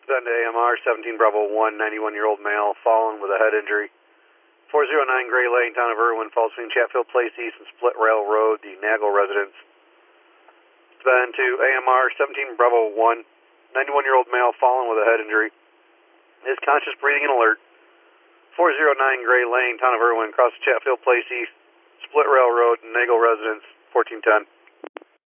Send to AMR 17 Bravo 1, 91-year-old male, fallen with a head injury. 409 Gray Lane, town of Irwin, falls between Chatfield Place East and Split Rail Road, the Nagel residence. Send to AMR 17 Bravo 1, 91-year-old male, fallen with a head injury. Is conscious, breathing, and alert. 409 Gray Lane, town of Irwin, across Chatfield Place East, Split Rail Road, Nagel residence, 1410.